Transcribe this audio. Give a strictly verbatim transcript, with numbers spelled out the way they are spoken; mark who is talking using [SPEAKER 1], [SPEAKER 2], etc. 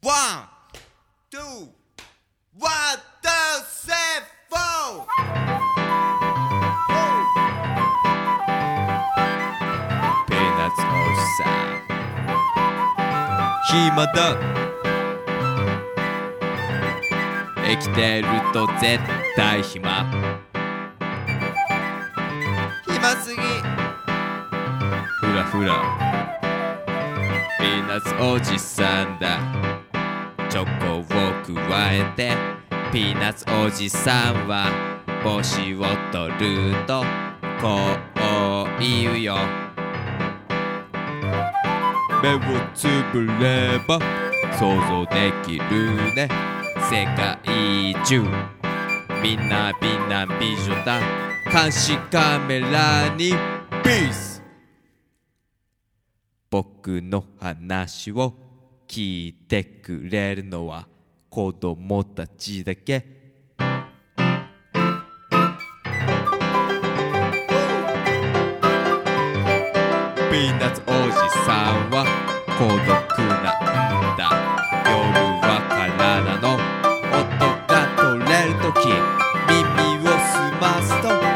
[SPEAKER 1] ワン、ツー、ワン、ツー、スリー、フォー。
[SPEAKER 2] ピーナッツおじさん暇だ。生きてると絶対暇。
[SPEAKER 1] 暇すぎ。
[SPEAKER 2] ふらふらピーナッツおじさんだ。チョコを加えてピーナッツおじさんは帽子を取るとこう言うよ。目をつぶれば想像できるね。世界中みんな美男美女だ。監視カメラにピース。僕の話を聞いてくれるのは子供たちだけ。ピーナッツおじさんは孤独なんだ。夜は体の音が取れるとき耳を澄ますと